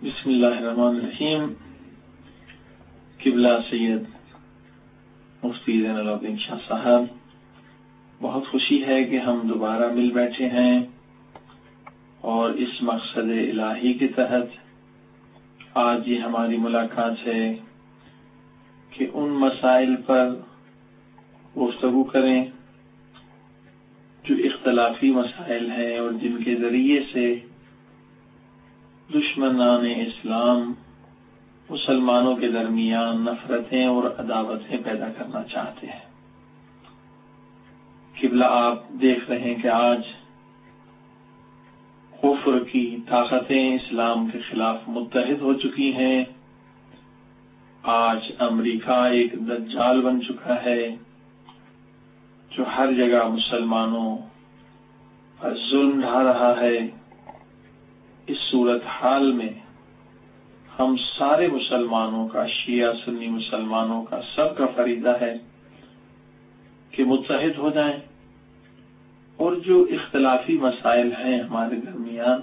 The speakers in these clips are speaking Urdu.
بسم اللہ الرحمن الرحیم۔ قبلہ سید مفتی زین العابدین شاہ صاحب، بہت خوشی ہے کہ ہم دوبارہ مل بیٹھے ہیں اور اس مقصد الہی کے تحت آج یہ ہماری ملاقات ہے کہ ان مسائل پر گفتگو کریں جو اختلافی مسائل ہیں اور جن کے ذریعے سے دشمنان اسلام مسلمانوں کے درمیان نفرتیں اور عداوتیں پیدا کرنا چاہتے ہیں۔ قبلہ آپ دیکھ رہے ہیں کہ آج کفر کی طاقتیں اسلام کے خلاف متحد ہو چکی ہیں۔ آج امریکہ ایک دجال بن چکا ہے جو ہر جگہ مسلمانوں پر ظلم ڈھا رہا ہے۔ اس صورتحال میں ہم سارے مسلمانوں کا، شیعہ سنی مسلمانوں کا، سب کا فریضہ ہے کہ متحد ہو جائیں اور جو اختلافی مسائل ہیں ہمارے درمیان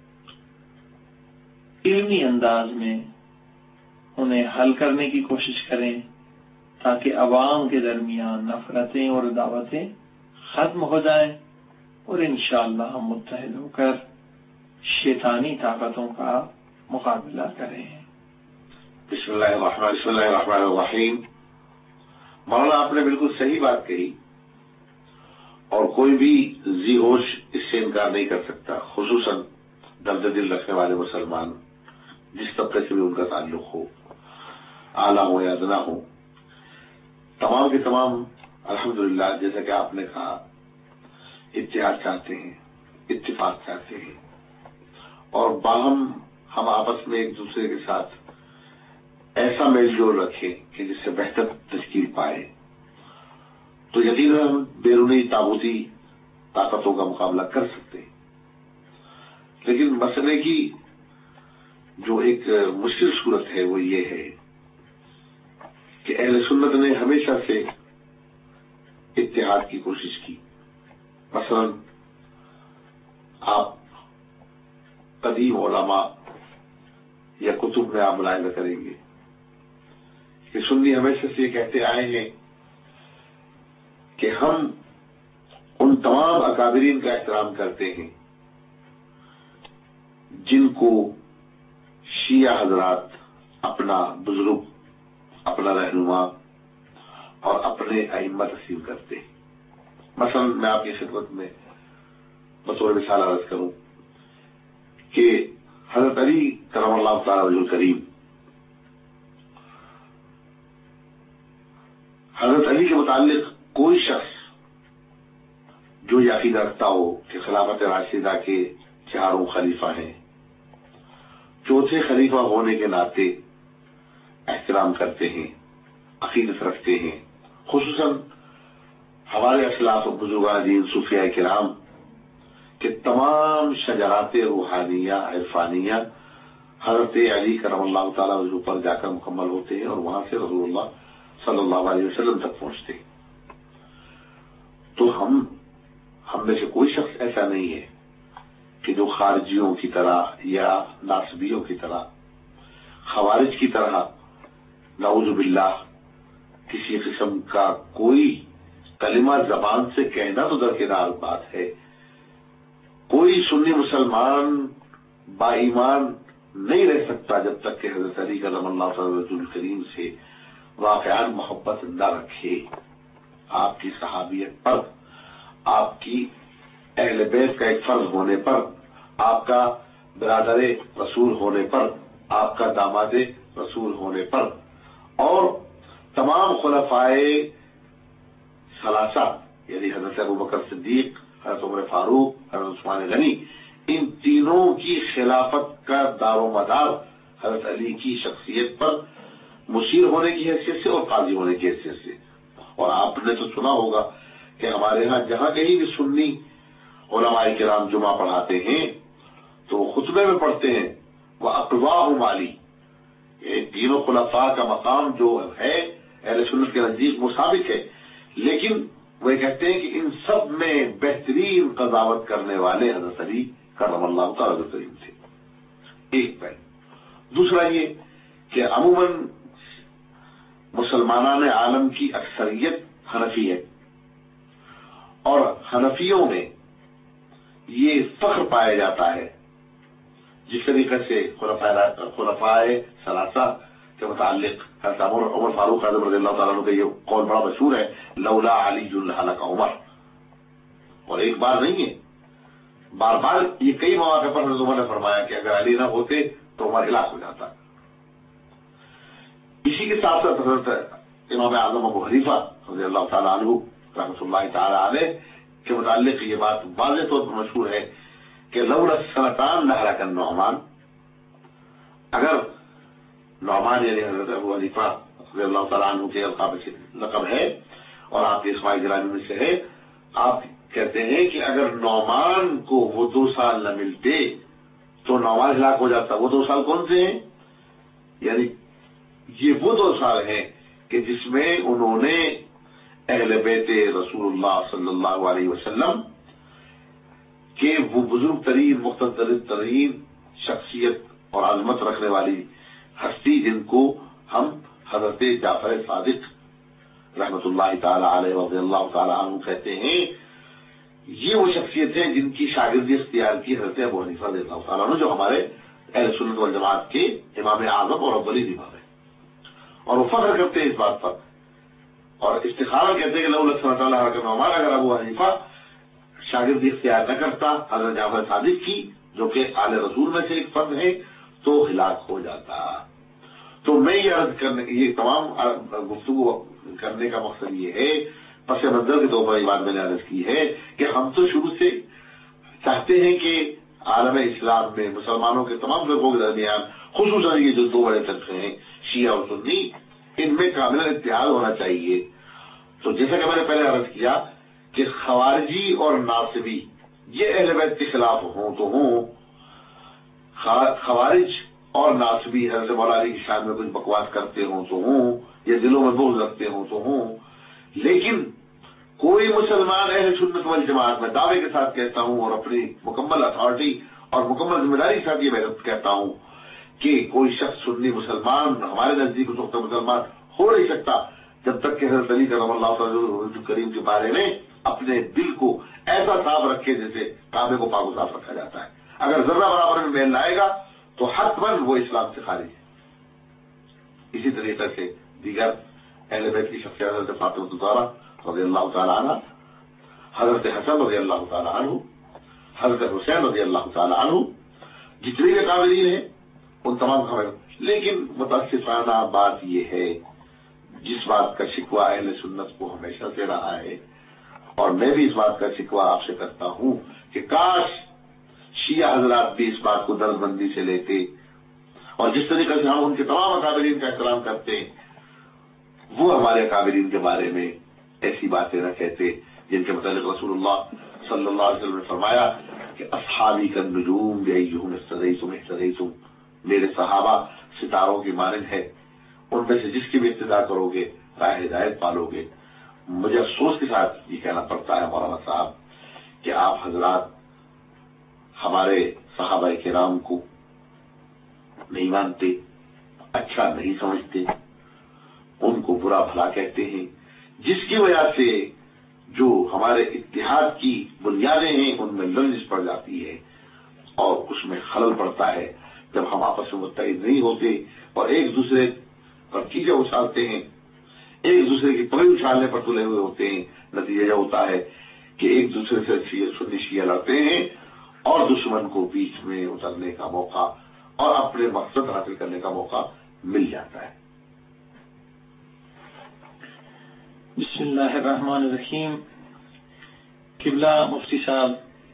علمی انداز میں انہیں حل کرنے کی کوشش کریں تاکہ عوام کے درمیان نفرتیں اور عداوتیں ختم ہو جائیں اور انشاءاللہ ہم متحد ہو کر شیطانی طاقتوں کا مقابلہ کریں۔ بسم اللہ الرحمن الرحیم۔ مولانا آپ نے بالکل صحیح بات کہی اور کوئی بھی ذی ہوش اس سے انکار نہیں کر سکتا، خصوصاً درد دل رکھنے والے مسلمان جس طبقے سے بھی ان کا تعلق ہو، اعلیٰ ہو یا ادنا ہو، تمام کے تمام الحمدللہ جیسا کہ آپ نے کہا اتحاد چاہتے ہیں، اتفاق چاہتے ہیں اور باہم ہم آپس میں ایک دوسرے کے ساتھ ایسا میل جول رکھیں کہ جس سے بہتر تشکیل پائے تو یقیناً ہم بیرونی طاغوتی طاقتوں کا مقابلہ کر سکتے ہیں۔ لیکن مسئلے کی جو ایک مشکل صورت ہے وہ یہ ہے کہ اہل سنت نے ہمیشہ سے اتحاد کی کوشش کی۔ مثلا آپ قدیم علماء یا کتب میں آپ ملاحظہ کریں گے کہ سنی ہمیشہ سے یہ کہتے آئے ہیں کہ ہم ان تمام اکابرین کا احترام کرتے ہیں جن کو شیعہ حضرات اپنا بزرگ، اپنا رہنما اور اپنے ائمہ تسلیم کرتے ہیں۔ مثلا میں آپ کی خدمت میں بطور مثال عرض کروں کہ حضرت علی کرم اللہ تعالی وجہ الکریم، حضرت علی کے متعلق کوئی شخص جو یہ عقیدہ رکھتا ہو کہ خلافت راشدہ کے چاروں خلیفہ ہیں، چوتھے خلیفہ ہونے کے ناطے احترام کرتے ہیں، عقیدت رکھتے ہیں، خصوصاً ہمارے اسلاف و بزرگان دین صوفیاء کرام کہ تمام شجرات روحانیہ عرفانیہ حضرت علی کرم اللہ تعالیٰ وجہ پر جا کر مکمل ہوتے ہیں اور وہاں سے رسول اللہ صلی اللہ علیہ وسلم تک پہنچتے ہیں۔ تو ہم میں سے کوئی شخص ایسا نہیں ہے کہ جو خارجیوں کی طرح یا ناصبیوں کی طرح، خوارج کی طرح نعوذ باللہ کسی قسم کا کوئی کلمہ زبان سے کہنا تو درکنار بات ہے، کوئی سنی مسلمان با ایمان نہیں رہ سکتا جب تک کہ حضرت علی کرم اللہ تعالی وجہ الکریم سے واقعات محبت نہ رکھے، آپ کی صحابیت پر، آپ کی اہل بیت کا ایک فرض ہونے پر، آپ کا برادر رسول ہونے پر، آپ کا داماد رسول ہونے پر اور تمام خلفائے ثلاثہ یعنی حضرت ابوبکر صدیق، حضرت عمر فاروق، حضرت عثمان غنی، ان تینوں کی خلافت کا دار و مدار حضرت علی کی شخصیت پر مشیر ہونے کی حیثیت سے اور قاضی ہونے کی حیثیت سے۔ اور آپ نے تو سنا ہوگا کہ ہمارے ہاں جہاں کہیں بھی سنی علماء کرام جمعہ پڑھاتے ہیں تو خطبے میں پڑھتے ہیں وہ اقواہ مالی، یہ تینوں خلفاء کا مقام جو ہے اہل سنت کے نزدیک وہ ثابت ہے، لیکن وہ کہتے ہیں کہ ان سب میں بہترین قضاوت کرنے والے حضرت علی کرم اللہ تعالی کریم تھے۔ ایک پہلو دوسرا یہ کہ عموماً مسلمانان عالم کی اکثریت حنفی ہے، اور حنفیوں میں یہ فخر پایا جاتا ہے جس طریقے سے خلفائے ثلاثہ کے متعلق حضرت عمر فاروق اعظم رضی اللہ تعالیٰ عنہ کا یہ قول بڑا مشہور ہے، لولا علی لہلک عمر، اور ایک بار نہیں ہے، بار بار یہ کئی مواقع پر حضرت عمر نے فرمایا کہ اگر علی نہ ہوتے تو عمر ہلاک ہو جاتا۔ اسی کے ساتھ ساتھ حضرت امام اعظم ابو حنیفہ رضی اللہ تعالیٰ عنہ رحمۃ اللہ تعالیٰ علیہ کے متعلق یہ بات واضح طور پر مشہور ہے کہ لولا السنتان لہلک النعمان، اگر نعمان یعنی حضرت ابو حنیفہ رضی اللہ تعالیٰ عنہ کے لقب ہے اور آپ کے اسماء گرامی میں سے ہے، آپ کہتے ہیں کہ اگر نعمان کو وہ 2 سال نہ ملتے تو نعمان ہلاک ہو جاتا۔ وہ 2 سال کون سے ہیں؟ یعنی یہ وہ 2 سال ہیں کہ جس میں انہوں نے اہل بیت رسول اللہ صلی اللہ علیہ وسلم کہ وہ بزرگ ترین مقتدر ترین شخصیت اور عظمت رکھنے والی ہستی جن کو ہم حضرت جعفر صادق رحمت اللہ تعالی علیہ رضی اللہ تعالی عنہ کہتے ہیں، یہ وہ شخصیت ہیں جن کی شاگردی اختیار کی حضرت ابو حنیفہ رضی اللہ تعالی عنہ، جو ہمارے اہل سنت والجماعت کے امام اعظم اور اولین امام ہیں، اور وہ فخر کرتے ہیں اس بات پر اور استخارا کہتے ہیں کہ لولا السنتان لہلک النعمان، اگر ابو حنیفہ شاگردی اختیار نہ کرتا حضرت جعفر صادق کی جو کہ آل رسول میں سے ایک فرد ہے تو ہلاک ہو جاتا۔ تو میں یہ عرض کرنے یہ تمام گفتگو کرنے کا مقصد یہ ہے، پس منظر کے طور پر یہ بات میں نے عرض کی ہے کہ ہم تو شروع سے چاہتے ہیں کہ عالم اسلام میں مسلمانوں کے تمام فرقوں کے درمیان خصوصاً یہ جو 2 بڑے فرقے ہیں شیعہ اور سنی، ان میں کامل اتحاد ہونا چاہیے۔ تو جیسا کہ میں نے پہلے عرض کیا کہ خوارجی اور ناصبی یہ اہل بیت کے خلاف ہوں تو ہوں، خوارج اور ناصبی حضرت مولا علی کی شان میں کچھ بکواس کرتے ہوں تو ہوں، یا دلوں میں بغض رکھتے ہوں تو ہوں، لیکن کوئی مسلمان اہل سنت والجماعت میں دعوے کے ساتھ کہتا ہوں اور اپنی مکمل اتھارٹی اور مکمل ذمہ داری کے ساتھ یہ کہتا ہوں کہ کوئی شخص سنی مسلمان ہمارے نزدیک اس وقت مسلمان ہو نہیں سکتا جب تک کہ حضرت علی کرم اللہ تعالی کریم کے بارے میں اپنے دل کو ایسا صاف رکھے جیسے کعبے کو پاک و صاف رکھا جاتا ہے۔ اگر ذرہ برابر میں میل لائے گا تو حتماً وہ اسلام سے خارج ہے۔ اسی طریقے سے دیگر اہل بیت کی شخصیت حضرت فاطمہ الزہرا رضی اللہ تعالیٰ عنہ، حضرت حسن رضی اللہ تعالیٰ عنہ، حضرت حسین رضی اللہ تعالیٰ عنہ، جتنے بھی قابلین ہیں ان تمام خبر، لیکن متاسفانہ بات یہ ہے جس بات کا شکوہ اہل سنت کو ہمیشہ سے رہا ہے، اور میں بھی اس بات کا شکوہ آپ سے کرتا ہوں کہ کاش شیعہ حضرات بھی اس بات کو درد بندی سے لیتے، اور جس طریقے سے ہم ان کے تمام اکابرین کا احترام کرتے ہیں وہ ہمارے اکابرین کے بارے میں ایسی باتیں نہ کہتے جن کے متعلق رسول اللہ صلی اللہ علیہ وسلم نے فرمایا کہ اصحابی کالنجوم بأیہم اقتدیتم اہتدیتم، میرے صحابہ ستاروں کی مانند ہے، ان میں سے جس کی بھی اقتداء کرو گے راہ ہدایت پالو گے۔ مجھے افسوس کے ساتھ یہ کہنا پڑتا ہے مولانا صاحب کہ آپ حضرات ہمارے صحابہ کرام کو نہیں مانتے، اچھا نہیں سمجھتے، ان کو برا بھلا کہتے ہیں، جس کی وجہ سے جو ہمارے اتحاد کی بنیادیں ہیں ان میں لرزش پڑ جاتی ہے اور اس میں خلل پڑتا ہے جب ہم آپس میں متحد نہیں ہوتے اور ایک دوسرے پر کیچڑ اچھالتے ہیں، ایک دوسرے کی پگڑی اچھالنے پر تلے ہوئے ہوتے ہیں۔ نتیجہ یہ ہوتا ہے کہ ایک دوسرے سے سنی شیعہ لڑتے ہیں اور دشمن کو بیچ میں اترنے کا موقع اور اپنے مقصد حاصل کرنے کا موقع مل جاتا ہے۔ بسم اللہ الرحمن الرحیم۔ قبلہ مفتی صاحب،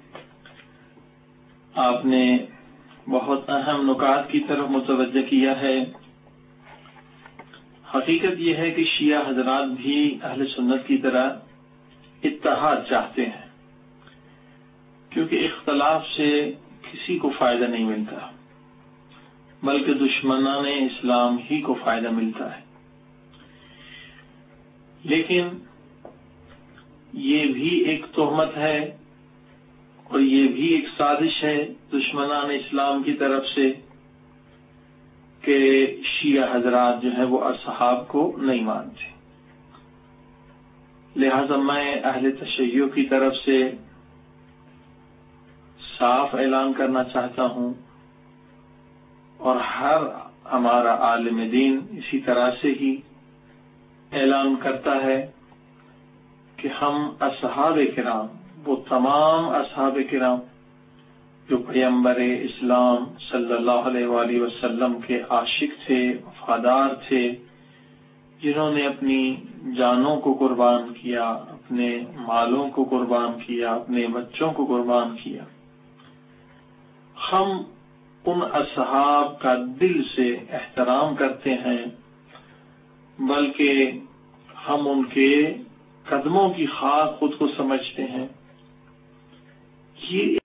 آپ نے بہت اہم نکات کی طرف متوجہ کیا ہے۔ حقیقت یہ ہے کہ شیعہ حضرات بھی اہل سنت کی طرح اتحاد چاہتے ہیں، کیونکہ اختلاف سے کسی کو فائدہ نہیں ملتا بلکہ دشمنان اسلام ہی کو فائدہ ملتا ہے۔ لیکن یہ بھی ایک تہمت ہے اور یہ بھی ایک سازش ہے دشمنان اسلام کی طرف سے کہ شیعہ حضرات جو ہے وہ اصحاب کو نہیں مانتے، لہذا میں اہل تشیع کی طرف سے صاف اعلان کرنا چاہتا ہوں، اور ہر ہمارا عالم دین اسی طرح سے ہی اعلان کرتا ہے کہ ہم اصحاب کرام، وہ تمام اصحاب کرام جو پیغمبر اسلام صلی اللہ علیہ وآلہ وسلم کے عاشق تھے، وفادار تھے، جنہوں نے اپنی جانوں کو قربان کیا، اپنے مالوں کو قربان کیا، اپنے بچوں کو قربان کیا، ہم ان اصحاب کا دل سے احترام کرتے ہیں، بلکہ ہم ان کے قدموں کی خاک خود کو سمجھتے ہیں۔ یہ